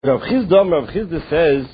Rav Chizda says,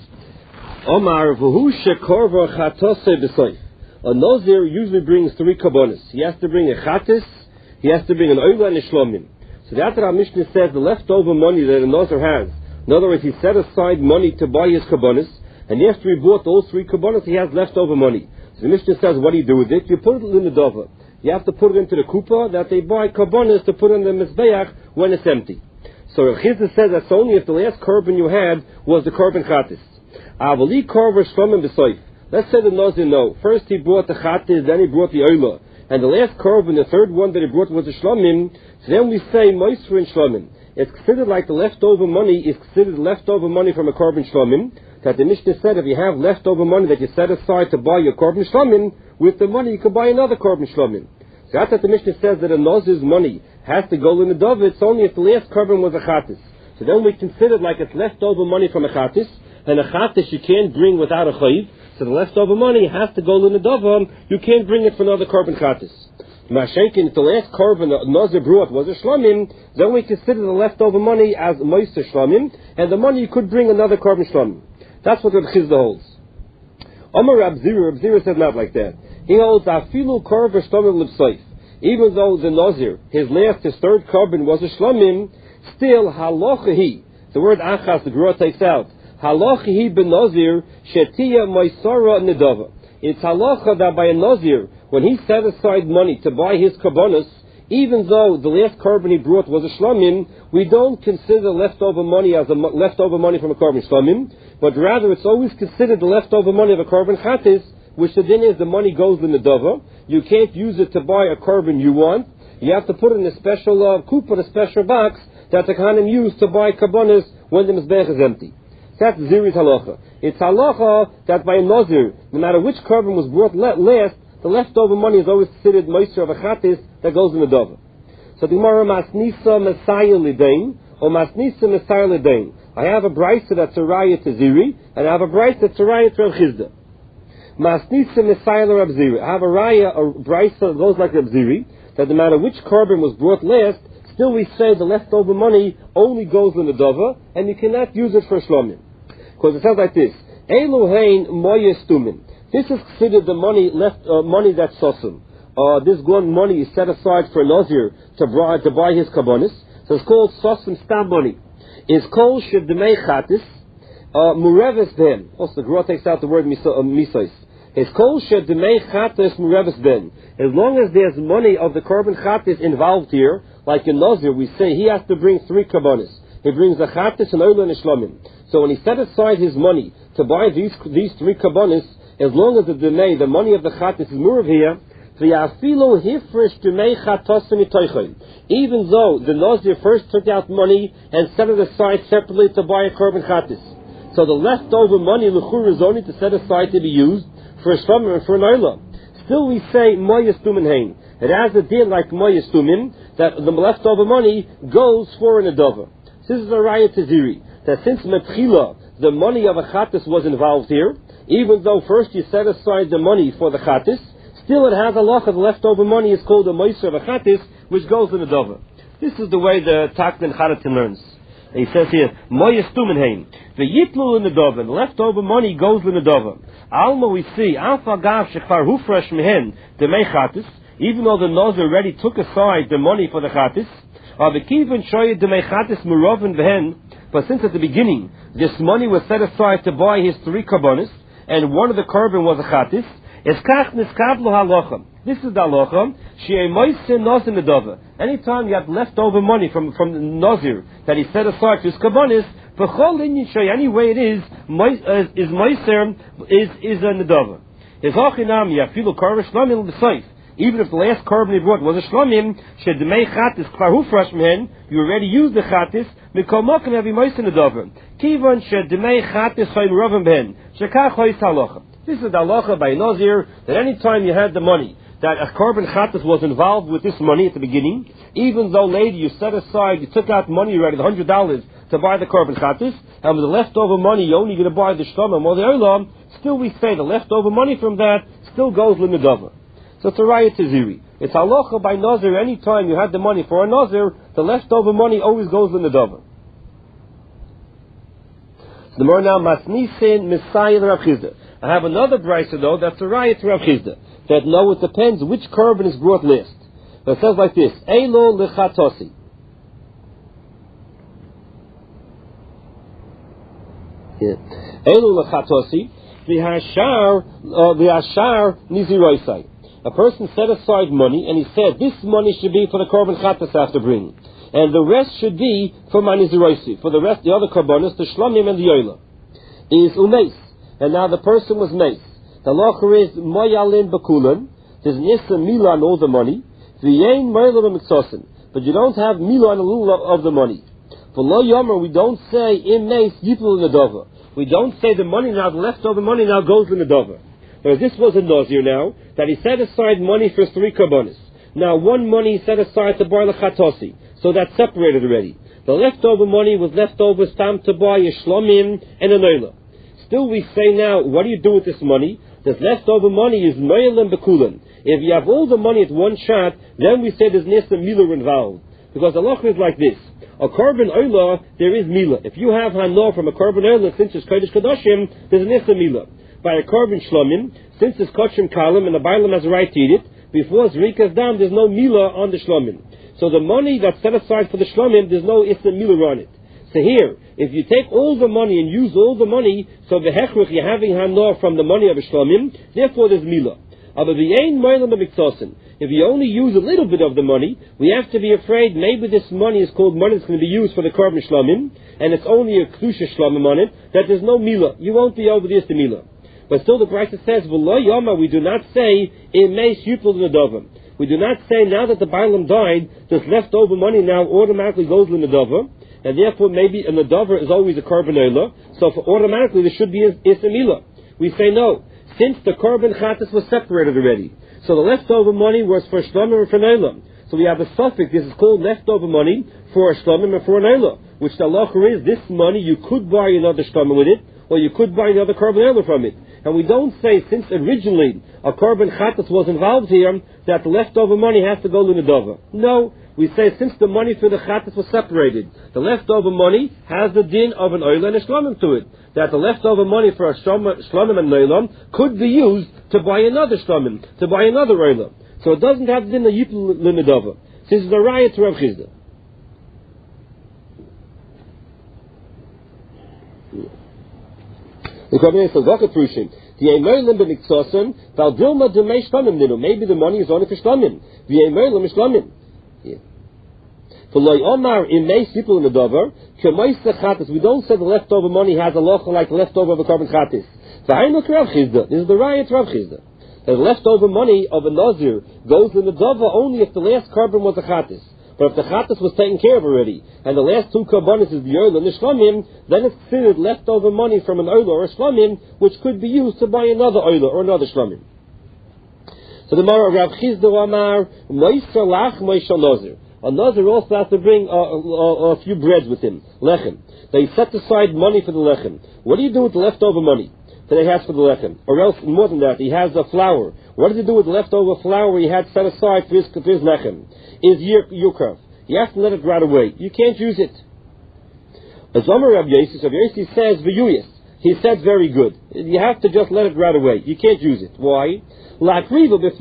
Omar v'hu shekorva chatose b'soif. A Nazir usually brings 3 kabbonis. He has to bring a chatis, he has to bring an oila and a shlomim. So the Atar Mishnah says the leftover money that a Nazir has, in other words, he set aside money to buy his kabbonis, and after he bought those 3 kabbonis, he has leftover money. So the Mishnah says, what do you do with it? You put it in the dova. You have to put it into the kupa that they buy kabbonis to put in the mizbeach when it's empty. So Rav Chizda says that's only if the last korban you had was the korban chatis. Avali korban shlomim b'soif. Let's say the Nazir no. First he brought the chatis, then he brought the oila, and the last korban, the third one that he brought was the shlomim. So then we say moisfer and shlomim. It's considered like the leftover money is considered leftover money from a korban shlomim. That the Mishnah said if you have leftover money that you set aside to buy your korban shlomim, with the money you can buy another korban shlomim. So that's what the Mishnah says that a Nazir's money has to go in the dove. It's only if the last korban was a chatis. So then we consider it like it's leftover money from a chatis, and a chatis you can't bring without a chayiv. So the leftover money has to go in the dove. You can't bring it for another korban chatis. Mashenkin, if the last korban Nazir brought was a shlomim, then we consider the leftover money as moister shlomim, and the money you could bring another korban shlomim. That's what Rav Chizda holds. Amar Rab Zira said not like that. He holds afilu korban shlomim l'bsoif. Even though the Nazir, his third korban was a shlomim, still halachahi. The word achas, the Gemara takes out. Halachahi ben Nazir shetiya moisara nedava. It's halacha that by a Nazir, when he set aside money to buy his kabbonis, even though the last korban he brought was a shlomim, we don't consider leftover money as leftover money from a korban shlomim, but rather it's always considered the leftover money of a korban chatis, which the din is the money goes in the dova. You can't use it to buy a korban you want. You have to put it in a special kupa, a special box that the Kohanim use to buy kabbonis when the mizbech is empty. That's Ziri's halacha. It's halacha that by a Nazir, no matter which korban was brought last, the leftover money is always considered moisture of a chatis that goes in the dova. So the Gemara masnisa messiah lidain or masnisa messiah lidain. I have a brayso that's a raya to Ziri, and I have a brayso that's a raya to Rav Chizda. Masnisa messiah Rav Ziri. I have a raya, a brayso that goes like Rav Ziri, that no matter which korban was brought last, still we say the leftover money only goes in the dova, and you cannot use it for shlomim. Because it sounds like this: Elohein moyes tumin. This is considered the money money that's sosum. This one money is set aside for a Nazir to buy his kabbonis. So it's called sosum stam money. It's called shedmei chatis mureves ben. Also, the Gemara takes out the word misos. It's called shedmei chatis mureves ben. As long as there's money of the korban chatis involved here, like in Nazir, we say he has to bring 3 kabbonis. He brings a chatis, an oila, and a shlomim. So when he set aside his money to buy these 3 kabbonis, as long as the money of the chatis is murav here, even though the Nazir first took out money and set it aside separately to buy a korban chatis. So the leftover money l'chur is only to set aside to be used for a shlomim and for an oila. Still we say moyes tumin hein. It has a din like moyes tumin that the leftover money goes for an adova. This is a raya to Ziri, that since metchila the money of a chatis was involved here, even though first you set aside the money for the chatis, still it has a loch of leftover money is called a moiser of a chatis, which goes in the dova. This is the way the Takdan Charatin learns. He says here, moyes tumenheim, the yitlu in the dova, the leftover money goes in the dova. Alma we see, alfa gav shekvar hufresh mehen, the mei chatis, even though the Nazir already took aside the money for the chatis, but since at the beginning this money was set aside to buy his 3 kabbonis, and one of the korban was a chatis, this is the halacha. Anytime you have leftover money from the Nazir that he set aside for his kabbonis, any way it is moiser is a nedava. His hachinam yafilu korban shlomim l'sayf. Even if the last korban he brought was a shlomim, shedmei chatis kvar hufresh mehen, you already used the chatis, mikol mokem yavi moiser nedava. Kivan shedmei chatis chayin rovim ben, shekach hois halacha. This is the halacha by Nazir, that any time you had the money, that a korban chatis was involved with this money at the beginning, even though later you set aside, you took out money already, the $100 to buy the korban chatis, and with the leftover money you're only going to buy the shlomim or the olam, still we say the leftover money from that still goes l'nedava. So it's a raya to Ziri. It's halacha by Nazir, any time you had the money for a Nazir, the leftover money always goes in the dova. The more now Masnisin Messiah Rav Chizda. I have another brisa though that's a riot to Rav Chizda. That no, it depends which korban is brought last. So it says like this: Eilo lechatasi. Eilo lechatasi v'hashar niziroisai. A person set aside money and he said this money should be for the korban chatas I have to bring, and the rest should be for my niziroisi. For the rest, the other korbanos, the shlamim and the yola, is umeis. And now the person was meis. The locher is moyalin bakulan. There's nisa mila on all the money. V'yein moyalin b'miksosin. But you don't have mila on a little of the money. For lo yomer, we don't say in meis yipul in the dover. We don't say the money now, the leftover money now goes in the dover. Whereas this was a nazir now, that he set aside money for 3 korbanos. Now one money he set aside to buy l'chatosi. So that's separated already. The leftover money was left over stam to buy a shlomim and a noila. Still we say now, what do you do with this money? This leftover money is moyalin bekulan. If you have all the money at one shot, then we say there's nesa mila involved. Because the halacha is like this. A korban oila, there is mila. If you have hanor from a korban oila, since it's kodesh kadoshim, there's nesa mila. By a korban shlomim, since it's kochim kalim and the bailam has a right to eat it, before zrika is down, there's no mila on the shlomim. So the money that's set aside for the shlomim, there's no issa mila on it. So here, if you take all the money and use all the money, so the hechrich you're having hanor from the money of a shlomim, therefore there's mila. If you only use a little bit of the money, we have to be afraid maybe this money is called money that's going to be used for the korban shlomim, and it's only a kedusha shlomim on it, that there's no mila. You won't be over this to mila. But still the brisa says, v'lo yama, we do not say, in meis yupul l'nedavam. We do not say now that the bailam died, this leftover money now automatically goes l'nedavam, and therefore maybe a nedavar is always a korban oila, so for automatically there should be issa mila. We say no. Since the korban chatas was separated already, so the leftover money was for shlomim and for neilam. So we have a suffix. This is called leftover money for a shlomim and for an neilam. Which the halacha is, this money you could buy another shlomim with it, or you could buy another korban neilam from it. And we don't say, since originally a korban chatas was involved here, that the leftover money has to go to nedava. No. We say, since the money for the chatas was separated, the leftover money has the din of an oil and a shlomim to it. That the leftover money for a shlomim and oilam could be used to buy another shlomim, to buy another oilam. So it doesn't have the din of yipul l'nedava. This is the riot to Rav Chizda. Maybe the money is only for shlomim. For loy omar in meis people in the dover, kemois chatas. We don't say the leftover money has a locha like the leftover of a korban chatas. This is the riot Rav Chizda. The leftover money of a nazir goes in the dover only if the last korban was a chatas. But if the chatas was taken care of already, and the last 2 korbanos is the oil and the shlamim, then it's considered leftover money from an oil or a shlamim, which could be used to buy another oil or another shlamim. So the Mara Rav Chizda Amar Moiser Lach Moisha Nazir. A nazir also has to bring a few breads with him, lechem. They set aside money for the lechem. What do you do with the leftover money that he has for the lechem? Or else, more than that, he has the flour. What does he do with the leftover flour he had set aside for his lechem? Is yukrav. You have to let it rot away. You can't use it. As Omer Rav Yossi says, v'yuyis. He said very good. You have to just let it rot away. You can't use it. Why? To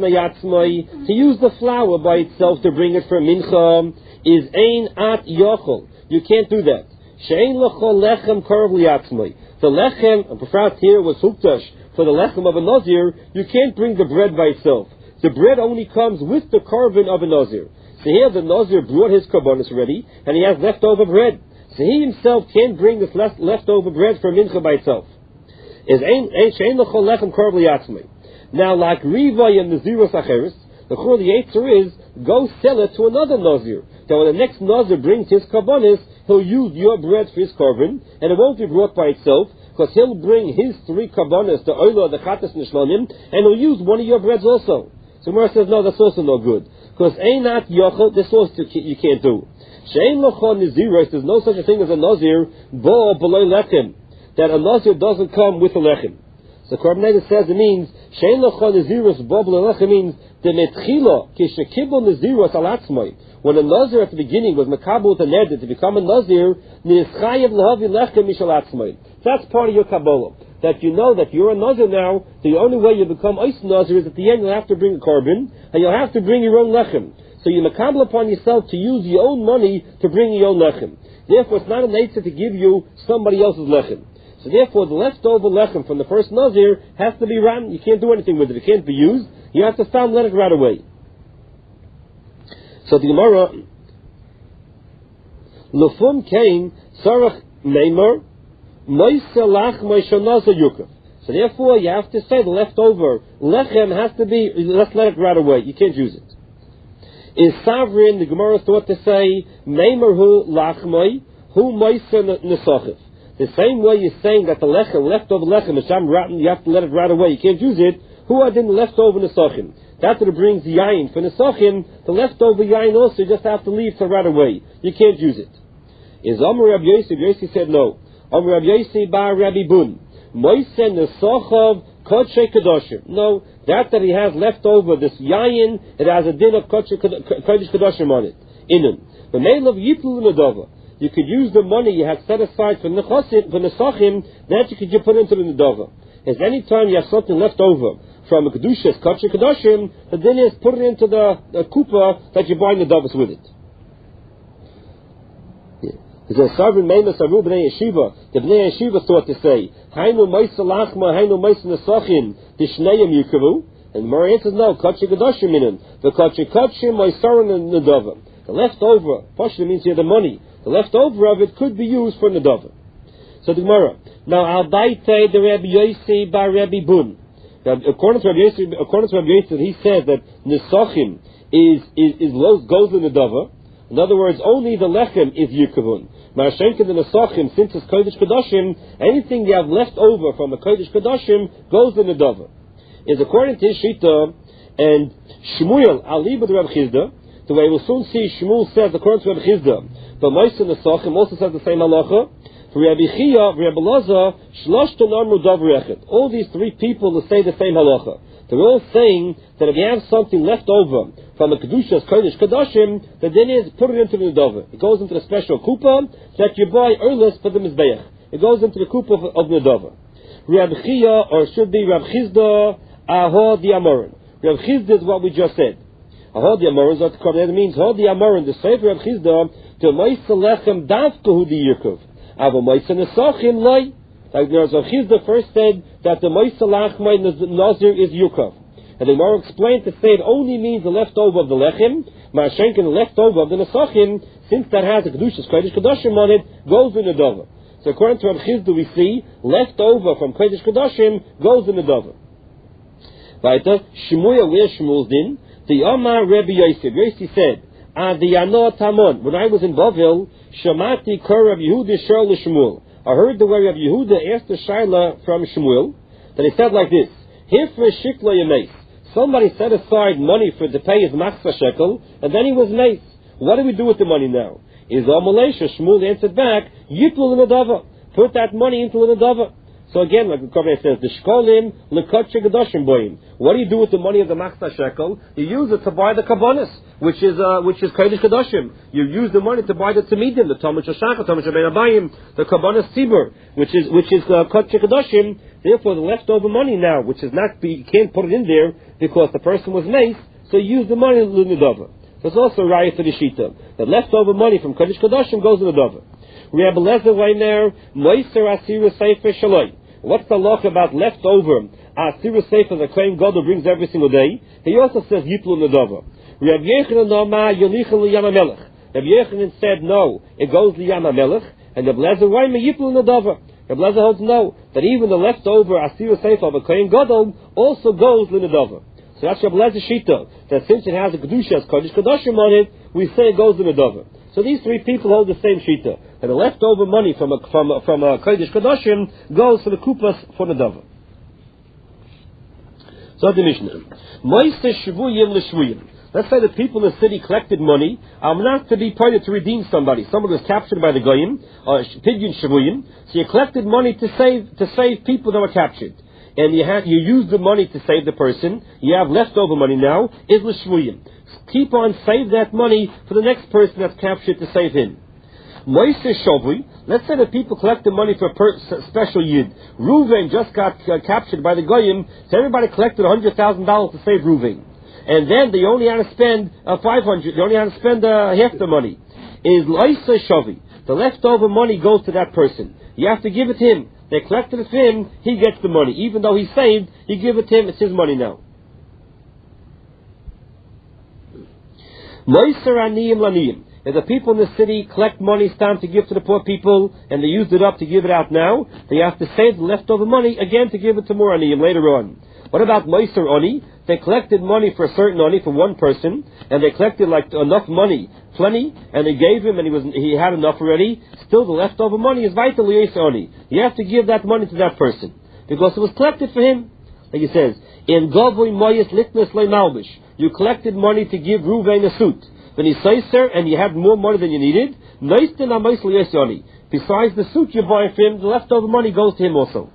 use the flour by itself to bring it for mincha is ein at yochel. You can't do that. Shein lechol lechem korv liatzmai. The lechem, and perhaps here was huktash, for the lechem of a nazir, you can't bring the bread by itself. The bread only comes with the korban of a nazir. So here the nazir brought his korbanos already, and he has leftover bread. So he himself can't bring this leftover bread for mincha by itself. Is shein lechol lechem korv liatzmai. Now, like Riva and Naziros Acheris, the answer is, go sell it to another Nazir. That when the next Nazir brings his karbonis, he'll use your bread for his korban, and it won't be brought by itself, because he'll bring his 3 karbonis, the oila, the chatas, and the shlonim, and he'll use one of your breads also. So Mara says, no, that's also no good. Because einat yochel, this also you can't do. Shein lochon Naziros, there's no such a thing as a Nazir, bo below lechem, that a Nazir doesn't come with a lechem. So Korban says it means Shein Lechon Nazirus Bob Lelechem means the Metchila Kishekibul Nazirus Alatzmai. When a Nazir at the beginning was Makabul with a Neder to become a Nazir, Nischayev Lehavi Lechem Mishalatzmai. That's part of your Kabbalah. That you know that you're a Nazir now, the only way you become Eis Nazir is at the end you'll have to bring a korban, and you'll have to bring your own lechem. So you makabel upon yourself to use your own money to bring your own lechem. Therefore, it's not an eitzah to give you somebody else's lechem. So therefore, the leftover lechem from the first Nazir has to be rotten. You can't do anything with it. It can't be used. You have to stop and let it rot away. So the Gemara, Lefum Kain Sarach Neymar Moiselach Moishanazar Yukov. So therefore, you have to say the leftover lechem has to be. Let's let it rot away. You can't use it. Is sovereign? The Gemara thought to say Neymar Hu Lachmoi Hu Moiser Nesachiv. The same way you're saying that the lechem, leftover lechem, is sham rotten. You have to let it rot away. You can't use it. Who are then leftover nesachim? That's what it brings the yain. For nesachim, the leftover yain also you just have to leave to rot away. You can't use it. Is Amar Rabbi Yossi? Rabbi Yossi said no. Amar Rabbi Yossi bar Rabbi Bun. Moise nesachav kodshe kedoshim. No, that he has left over this yain, it has a din of kodesh kedoshim on it. Inun. The name of yipul nedava. You could use the money you have set aside for nesachim, that you could put into the nedava. As any time you have something left over from a kedushas kodesh kedoshim, the din is put it into the kupa that you buy the nedavas with it. There's a sovereign Meimas Aru B'nai Yeshiva. The B'nai Yeshiva thought to say, Hainu Meisa Lachma, Hainu Meisa Nesachim, Dishneim Yukavu. And the Mara answers, no, Kotche Gedoshim Minim. The Kotche Kotche Moisaran and Nedava. The leftover, Pashta means here the money. The leftover of it could be used for Nedava. So the Gemara. Now, Al-Baite the Rabbi Yossi by Rabbi Bun. Now, according to Rabbi Yossi, he said that Nesachim goes in Nedava. In other words, only the lechem is yikavun. Ma'ashenka the nesachim, since it's kodesh kedoshim, anything you have left over from a kodesh kedoshim goes in the dava. Is according to his shita and Shmuel aliba the Reb Chizda. The way we'll soon see, Shmuel says according to Reb Chizda, but Moisa nesachim also says the same halacha. For Rabbi Chia, Rabbi Laza, Shloshton Amru Davar Echad. All these three people will say the same halacha. They're all saying that if you have something left over from a Kedushas Kodesh Kedoshim, the din is put it into the Nedava. It goes into the special kupa that you buy earless for the Mizbeach. It goes into the kupa of Nedava. Reb Chia, or should be Reb Chizda, Aho di Amorin. Reb Chizda is what we just said. Aho di Amorin is what the Kodesh means. Aho di Amorin, the Sefer Reb Chizda, to Moisa Lechem Davkahu di Yirkov. Avo Moisa Nesachim Loi. Like Reb Chizda first said that the Moisa Lachmai Nazir is Yukov. And the Gemara explained to say it only means the leftover of the lechem, ma'ashenkin the leftover of the nesachim, since that has a kedushas kodesh kedoshim on it, goes in the dava. So according to Reb Chizda, we see leftover from kodesh kedoshim goes in the dava. Weiter, Shmuel, where's Shmuel's din? The Omar Rabbi Yosef. Yosef said, the Yanot Hamon. When I was in Bavel, Shamati Kor Rabbi Yehuda Shor Shmuel. I heard the way Rabbi Yehuda asked the Shaila from Shmuel, that he said like this: Hifra Shikla Yameis. Somebody set aside money to pay his machzah shekel, and then he was mace. What do we do with the money now? Is Amalesha? Shmuel answered back, Yipul in a dava. Put that money into an adava. So again, like the Kohen says, the shkolim lekotche gedoshim boim. What do you do with the money of the machzah shekel? You use it to buy the kabbanis, which is kodesh kedoshim. You use the money to buy the tamidim, the Talmud Shashach, Talmud Shabbein Abayim, the kabbanis tzibur, which is kodesh kedoshim. Therefore, the leftover money now, which is not you can't put it in there because the person was mace, so you use the money in the dava. There's also a raya for the shita. The leftover money from kodesh kedoshim goes in the dava. Rabbi Lezer Weiner, Moiser Asiru Sefer Shaloi. What's the law about leftover Asiru Sefer the Kohen Gadol brings every single day? He also says Yiplu Nedava. Rabbi Yechanan Nama Yonichel Yam HaMelech. Rabbi Yechanan said no, it goes to Yam HaMelech, and Rabbi Lezer Weiner Yiplu Nedava. Rabbi Lezer holds no, that even the leftover Asiru Sefer of a Kohen Gadol also goes to Nedava. So that's Rabbi Lezer's shita, that since it has a Kedushas Kodesh Kedoshim on it, we say it goes to Nedava. So these three people hold the same shita, and the leftover money from a kodesh kedoshim goes to the kupas for the dava. So the Mishnah, Moiseh shvuyim l'shvuyim. Let's say the people in the city collected money, not to be party to redeem somebody. Somebody was captured by the goyim, pidyon shvuyim. So you collected money to save people that were captured, and you used the money to save the person. You have leftover money now. Is l'shvuyim. Keep on save that money for the next person that's captured to save him. Moiser Shovri, let's say that people collected money for a special yid. Reuven just got captured by the Goyim, so everybody collected $100,000 to save Reuven. And then they only had to spend 500, they only had to spend half the money. Is Moiser Shovri. The leftover money goes to that person. You have to give it to him. They collected it for him, he gets the money. Even though he saved, you give it to him, it's his money now. Moiser Aniyim Laniyim. If the people in the city collect money, it's time to give to the poor people, and they used it up to give it out now, they have to save the leftover money again to give it to more Aniyim later on. What about Moiser Oni? They collected money for a certain Oni, for one person, and they collected like enough money, plenty, and they gave him, and he had enough already. Still, the leftover money is vital Moiser Oni. You have to give that money to that person, because it was collected for him. Like he says, in Govui Moyes Litness Le Malbish, you collected money to give Reuven a suit. When he says, sir, and you had more money than you needed, besides the suit you buy for him, the leftover money goes to him also.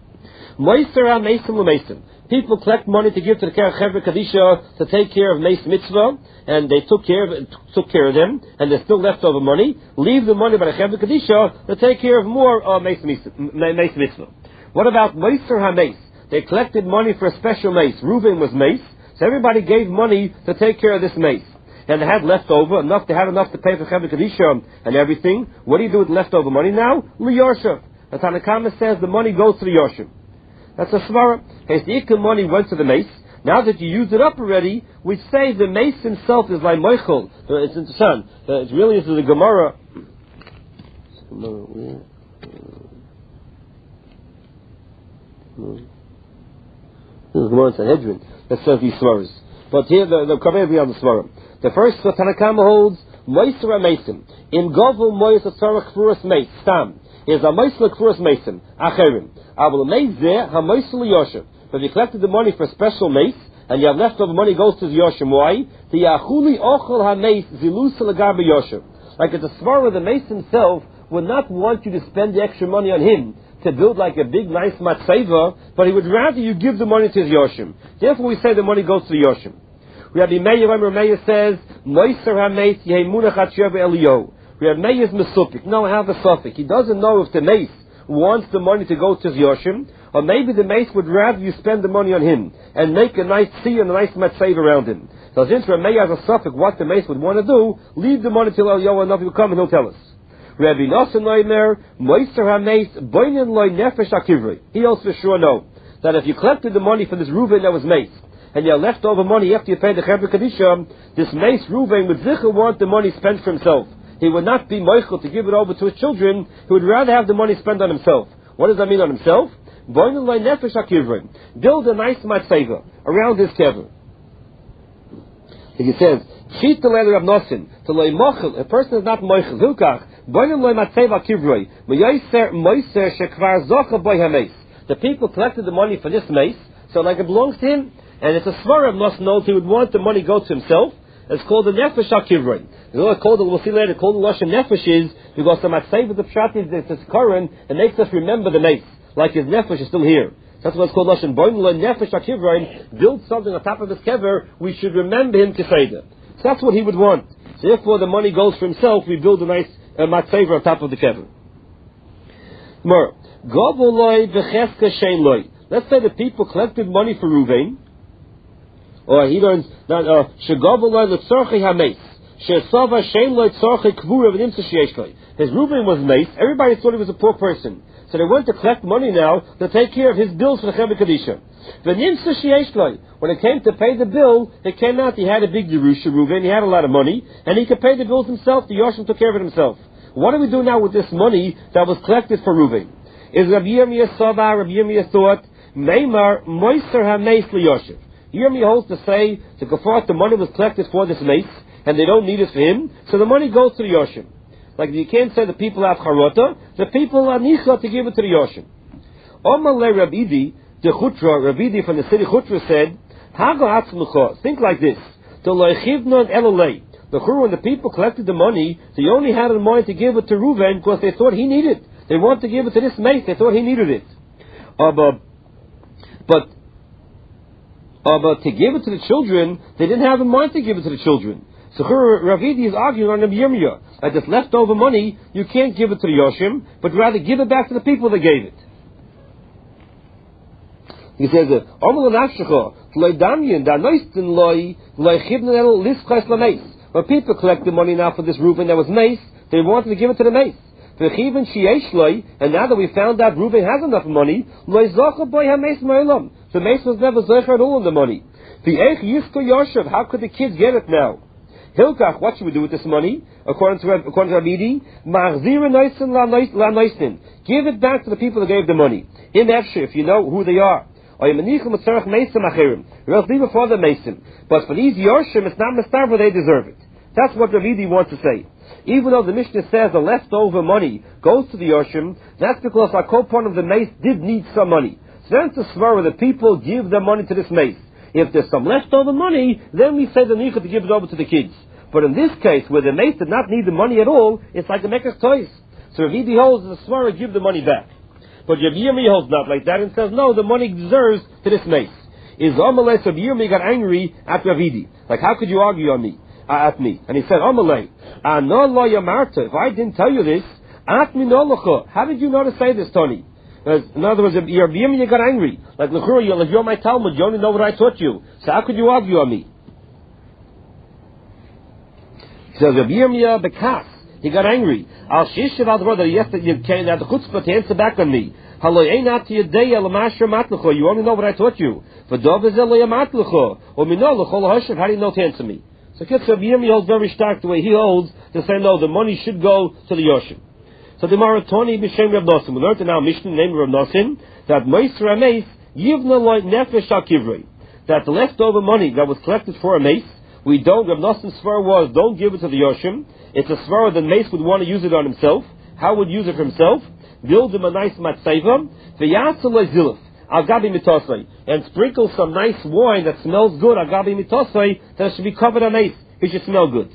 People collect money to give to the Chevra Kadisha to take care of Meis Mitzvah, and they took care of them, and there's still leftover money. Leave the money by the Chevra Kadisha to take care of more Meis Mitzvah. What about Moiser HaMeis? They collected money for a special mace. Reuven was mace, so everybody gave money to take care of this mace. And they had leftover, they had enough to pay for Chevra Kadisha and everything. What do you do with leftover money now? L'Yorshav. The Tanakama says the money goes to the Yorshav. That's a svara. Hey, the Ikka money went to the mace. Now that you used it up already, we say the mace himself is like Moichel. It's interesting. It really is the Gemara. This is Gemara in Sanhedrin that says these svaras. But here the Kaver be on the svara. The first Tanakama holds Moiser HaMeisim. In Govel Moiser Tzarech Kfuras Meis Stam is a Moiser Kfuras Meisim Acherim. Avol Meizeh HaMoiser LeYoshem. But if you collected the money for a special mace and you have leftover money goes to the Yoshem. Why? The Yachuli Ochel HaMeis Zilus Legabe Yoshem. Like it's a svara, the mace himself would not want you to spend the extra money on him to build like a big nice matzeva, but he would rather you give the money to his Yoshim. Therefore we say the money goes to the Yoshim. Rabbi Meir says, Moiser HaMeis Yemunach Atsheva Eliyahu. Rabbi Meir is Mesupik. No, I have a suffix. He doesn't know if the mace wants the money to go to his Yoshim, or maybe the mace would rather you spend the money on him and make a nice tzia and a nice matzeva around him. So since Rabbi Meir has a suffix what the mace would want to do, leave the money till Eliyahu and Navi will come and he'll tell us. Rabbi Nosson Leimer, Moiser HaMeis, Boinen Loi Nefesh HaKivrei. He also for sure know that if you collected the money for this Reuven that was mace, and you have leftover money after you pay the Chevra Kadisha, this mace Reuven would zichah want the money spent for himself. He would not be moichel to give it over to his children. He would rather have the money spent on himself. What does that mean on himself? Boinen Loi Nefesh HaKivrei. Build a nice matzeva around his kever. He says, Cheat the letter of Nosson, to Loi Mochel, a person is not moichel, Hilkach, Boinen Loi Matzeva Kivrei, Moiser Shekvar Zocha Boi HaMeis. The people collected the money for this mace, so like it belongs to him, and it's a svara of Nosson knows he would want the money go to himself. It's called the Nefesh HaKivrei. We'll see later, called the Lashon Nefesh is, because the Matzeva of the Pshat is this Koran, it makes us remember the mace, like his Nefesh is still here. That's what it's called Lashon Boin Lo Nefesh HaKivrei. Build something on top of his kever, we should remember him Keseda. So that's what he would want. So therefore the money goes for himself, we build a nice Matzeva on top of the kever. More. Govoloi Becheska Shein Loi. Let's say the people collected money for Reuven, or he learns that Shegovoloi L'Tzorchei HaMeis. She'esava Shein Loi Tzorchei Kvura V'nimtza Sheyesh Loi. His Reuven was mace, everybody thought he was a poor person. So they went to collect money now to take care of his bills for the Chevra Kadisha. V'nimtza Sheyesh Loi. When it came to pay the bill, it came out he had a big Yerusha Reuven, he had a lot of money, and he could pay the bills himself, the Yoshim took care of it himself. What do we do now with this money that was collected for Reuven? Is Rabbi Yirmiyah Sava, Rabbi Yirmiyah thought, Meimar Moiser HaMeis LeYoshev. Yirmiyah holds to say, to Kafar, the money was collected for this mace, and they don't need it for him, so the money goes to the Yoshim. Like you can't say the people have Charota, the people are Nicha to give it to the Yoshim. Omar Le Rabidi, the Chutra, Rabidi from the city Chutra said, Hago Atzmucha, think like this, to Loichivnon Elolei. The Chur, when the people collected the money, they only had in mind to give it to Reuven because they thought he needed it. They wanted to give it to this mace, they thought he needed it. But to give it to the children, they didn't have in mind to give it to the children. So Ravidi is arguing on Rabbi Yirmiyah that this leftover money, you can't give it to the Yoshim, but rather give it back to the people that gave it. He says, when people collect the money now for this Reuben that was mace, they wanted to give it to the mace. And now that we found out Reuben has enough money, the mace was never zecher at all in the money. How could the kids get it now? Hilkach, what should we do with this money? According to Rabidi, give it back to the people that gave the money. If you know who they are. Or else leave it for the mason. But for these Yoshim, it's not Mistarva, they deserve it. That's what Rabidi wants to say. Even though the Mishnah says the leftover money goes to the Yoshim, that's because our co-part of the mace did need some money. So that's the svara that people give their money to this mace. If there's some leftover money, then we say the nicha to give it over to the kids. But in this case, where the mace did not need the money at all, it's like a mekach toys. So Rabidi holds the svara, give the money back. But Rabbi Yirmiyah holds not like that and says, no, the money deserves to this mace. Is Amalei, Rabbi Yirmiyah got angry at Ravidi. Like, how could you argue on me? At me? And he said, Amalei, if I didn't tell you this, how did you know to say this, Tony? In other words, Rabbi Yirmiyah got angry. Like, you're my Talmud, you only know what I taught you. So how could you argue on me? He says, Rabbi Yirmiyah bekas. He got angry. Al Shishiv al brother, yes, that you came at the chutzpah to answer back on me. You only know what I taught you. How do you know to answer me? So Rabbi Yirmiyah holds very stark the way he holds to say no, the money should go to the Yoshim. So the Maratoni B'Shem Rav Nosson, we learned in our Mishnah named Rav Nosson that Meiser HaMeis Yivna Lo Nefesh Al Kivrei, that the leftover money that was collected for a mace, we don't, Rav Nosson's svara was, don't give it to the Yoshim. It's a svara that mace would want to use it on himself. How would use it for himself? Build him a nice matzeva, v'yatzalei zilif, agabi mitosai, and sprinkle some nice wine that smells good, agabi mitosai, that should be covered on mace. It should smell good.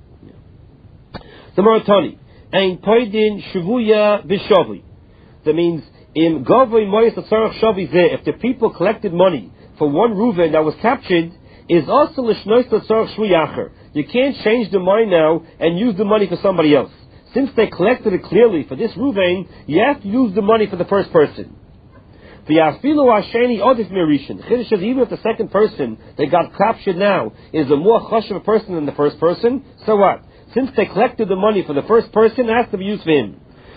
The Maratoni, ein poidin shuvuya v'shavi. That means, in gavoi moyes atzarach shavi zeh, if the people collected money for one Reuven that was captured, is also l'shnois atzarach shvuyacher. You can't change the money now and use the money for somebody else. Since they collected it clearly for this Reuven, you have to use the money for the first person. Chiddush says even if the second person they got captured now is a more chashuv person than the first person, so what? Since they collected the money for the first person, it has to be used for him.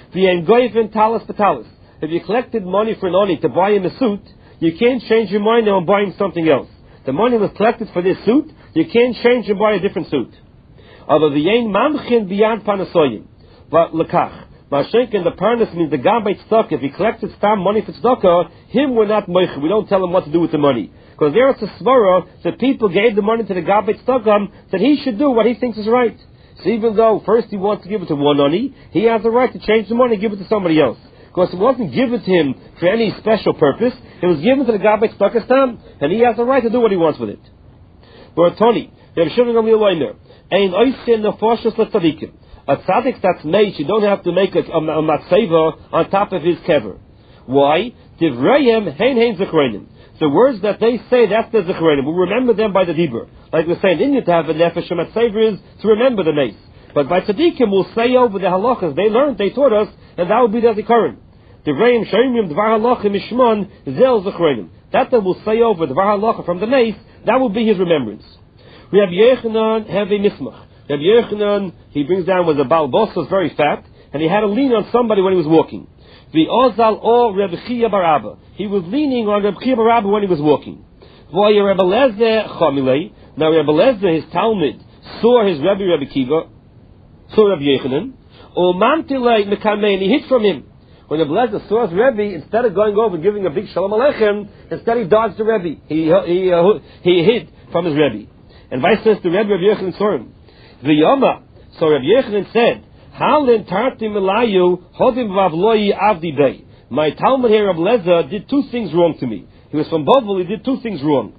If you collected money for an oni to buy him a suit, you can't change your mind now and buy him something else. The money was collected for this suit, you can't change and buy a different suit. Although the yain mamchin beyond panasoyim. But lekach, Mashenkin, the parnas means the gabbai tzedakah. If he collected stam money for tzedakah, him we're not moich. We don't tell him what to do with the money. Because there it's a svara that people gave the money to the gabbai tzedakah that he should do what he thinks is right. So even though first he wants to give it to one oni, he has the right to change the money and give it to somebody else. Because it wasn't given to him for any special purpose. It was given to the gabbai tzedakah stam, and he has the right to do what he wants with it. But Tony, Reb Shimon Gamliel Omer, ein oisin nefashos letzadikim. A tzaddik that's made, you don't have to make a matzeva on top of his kever. Why? Divrayim hein zechreinim. The words that they say, that's the zechreinim. We remember them by the dibur. Like we're saying, in you to have a nefesh matzeva is to remember the mace. But by tzaddikim, we'll say over the halachas. They learned, they taught us, and that will be the zikaron. Divrayim shoymim dvar halachim ishmon zel zechreinim. That they will say over the dvar halacha from the mace, that will be his remembrance. We have Yechanan have a mismach. Rabbi Yochanan, he brings down, was a Baal Bos, was very fat, and he had a lean on somebody when he was walking. The Ozal or Rabbi Chia bar Abba. He was leaning on Rabbi Chia bar Abba when he was walking. Now Rabbi Lezer, his Talmud, saw his Rabbi Kiva, saw Rabbi Yochanan, and he hid from him. When Rabbi Lezer saw his Rebbe, instead of going over and giving a big Shalom Aleichem, instead he dodged the Rebbe. He hid from his Rebbe. And vice versa, the Rebbe Rabbi Yochanan saw him. V'yoma, so Rabbi Yochanan said, Halin tarti melayu hodim vavloi avdi bei. My Talmud here, Rabbi Lezer, did two things wrong to me. He was from Bovel, he did two things wrong.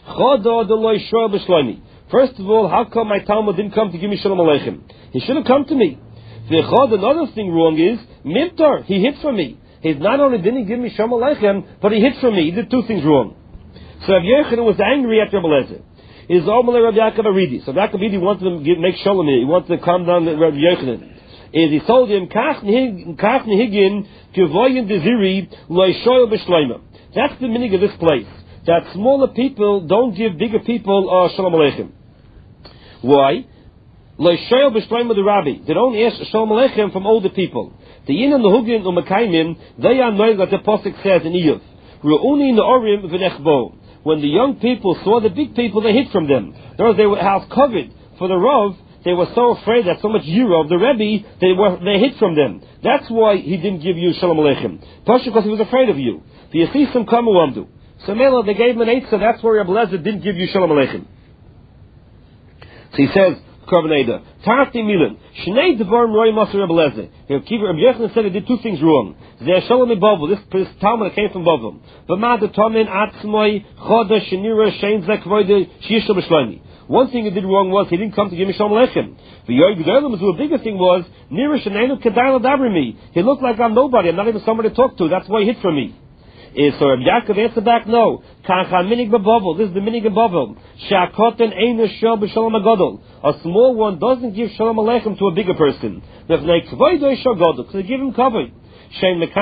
First of all, how come my Talmud didn't come to give me Shalom Aleichem? He should have come to me. Another thing wrong is, Mimtar, he hid from me. He not only didn't give me Shalom Aleichem, but he hid from me. He did two things wrong. So Rabbi Yochanan was angry at Rabbi Lezer. is Omer Rabbi Yaakov Aridi. So Rabbi Yaakov Aridi wanted to make shalom here. He wanted to calm down Rabbi Yochanan. Is he told him, Kach nehigin kivoyin deziri loishoyel b'shleima. That's the meaning of this place. That smaller people don't give bigger people shalom aleichem. Why? Loishoyel b'shleima the rabbi. They don't ask shalom aleichem from older people. The yin and the hugin u'mekayim, they are knowing that the Pasuk says in Iyov. Ru'uni na'orim v'nechbo. When the young people saw the big people, they hid from them. In other words, they were half covered. For the Rav, they were so afraid that so much Yira of the Rebbe, they hid from them. That's why he didn't give you Shalom Aleichem. Partially because he was afraid of you. The Yasisim Kamu Amdu. So Mela, they gave him an eitzah, that's why Rabbi Lezer didn't give you Shalom Aleichem. So he says, Karbaneda, Tarti Milan, Shnei Devarim Roy Maser Rabbi Lezer. Rabbi Yochanan said he did two things wrong. Zeh Shalom Bavel, this Talmud came from Bavel. V'mad Tomin Atzmoi Choda Shenira Shein Zekvoide Shishel B'Shloimi. One thing he did wrong was he didn't come to give me Shalom Aleichem. The bigger thing was Nira Shenenu Kedai Ladabrimi. He looked like I'm nobody. I'm not even someone to talk to. That's why he hid from me. So Rabbi Yaakov answered back, no. This is the minig of Bavel. Shakoten Einu Shel B'Shalom Agadol. A small one doesn't give Shalom Aleichem to a bigger person. Because they give him cover. When a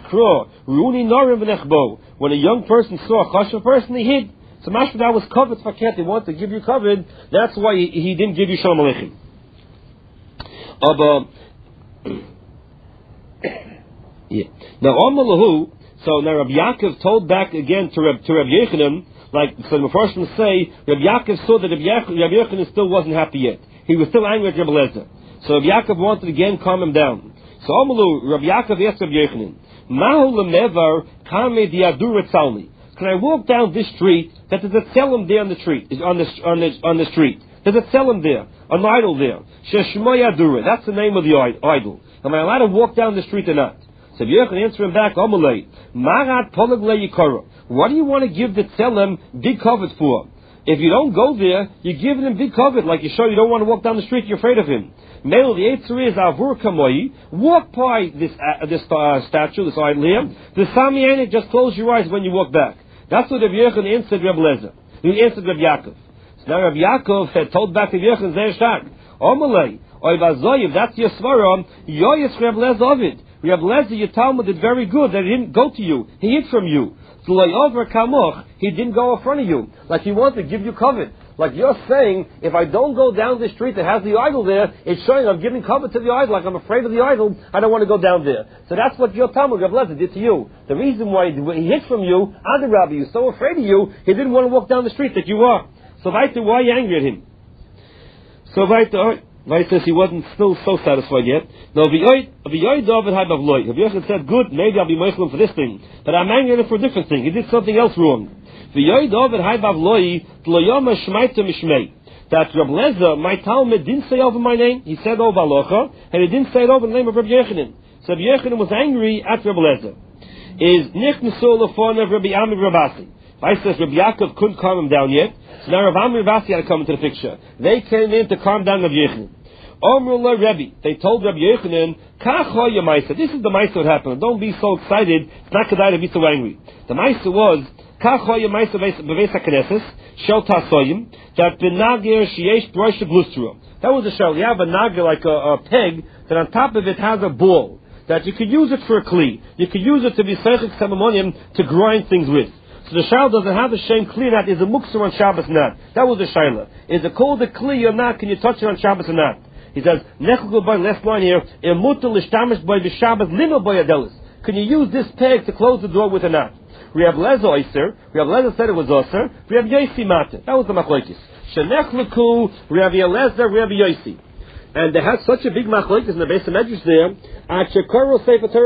young person saw a chashuv person, he hid. So mashma that was covered for ket. He wanted to give you covered. That's why he didn't give you Shalom Aleichem. Now Amalahu. So now Rabbi Yaakov told back again to Rabbi Yochanan, like so the first one say, Rabbi Yaakov saw that Rabbi Yochanan still wasn't happy yet. He was still angry at Rabbi Lezer. So Rabbi Yaakov wanted to again calm him down. So Amalu, Rabbi Yaakov asked Rabbi Yochanan, Mahu lemevar kame diadur etzalmi. Can I walk down this street that there's a tzelem there on the street? On the street, there's a tzelem there, an idol there. Sheshmo yadura. That's the name of the idol. Am I allowed to walk down the street or not? So Yochanan answered him back, Amalei, Marat polag le'yikara. What do you want to give the tzelem big covet for? If you don't go there, you're giving him big covet, like you show you don't want to walk down the street, you're afraid of him. Male, the answer is avur kamoi. Walk by this statue, this idol here. The samiyane, just close your eyes when you walk back. That's what Rabbi Yochanan answered Rabbi Lezer. He answered Rabbi Yaakov. So now Rabbi Yaakov had told back to Rabbi Yochanan, Zeh Shak, Amalei, Oivazoyev, that's your svaram, Yoyes Rabbi Lezer Ovid. Rabbi Lezer, your Talmud did very good. That he didn't go to you. He hid from you. He didn't go in front of you. Like he wanted to give you cover. Like you're saying, if I don't go down the street that has the idol there, it's showing I'm giving cover to the idol. Like I'm afraid of the idol, I don't want to go down there. So that's what your Talmud, Rabbi Lezer, did to you. The reason why he hid from you, other Rabbi, you're so afraid of you, he didn't want to walk down the street that you are. So Vaita, why are you angry at him? So Vaita, says he wasn't still so satisfied yet. No, Rabbi Yochanan said, good, maybe I'll be Muslim for this thing, but I'm angry at him for a different thing. He did something else wrong. That Rabbi Lezer, my Talmud, didn't say over my name. He said over Alocha, and he didn't say it over the name of Rabbi Yochanan. So Rabbi Yochanan was angry at Rabbi Lezer. Is Nichnasul Lefon of Rabbi Ami Rabasi. I says Rabbi Yaakov couldn't calm him down yet. So now Rabbi Ami Rabasi had to come into the picture. They came in to calm down Rabbi Yochanan. Omrullah Rebbe. They told Rabbi Yochanan, Kach Maisa. This is the Maisa that happened. Don't be so excited. It's not Kedai to be so angry. The Maisa was, Kach Maisa Beves HaKnesses, Shel Tasoyim, that Benagir Sheyesh Broish Blustro. That was a shell. You have a nagir like a peg that on top of it has a ball. That you could use it for a kli. You could use it to be seichik samamonium to grind things with. So the shayla doesn't have the same kli that is a mukser on Shabbos or not. That was the shayla. Is it called a kli or not? Can you touch it on Shabbos or not? He says, nechel by last line here, imutul lishtamish by the Shabbos lino by adelis. Can you use this peg to close the door with or not? Rabbi Lezer Oyser. Rabbi Lezer said it was Oyser. Rabbi Yosi Mate. That was the machlokes. Shenechleku Rabbi Lezer Rabbi Yosi. And they had such a big machlokes in the base of Medrash there. At Shekoro Sefer Torah.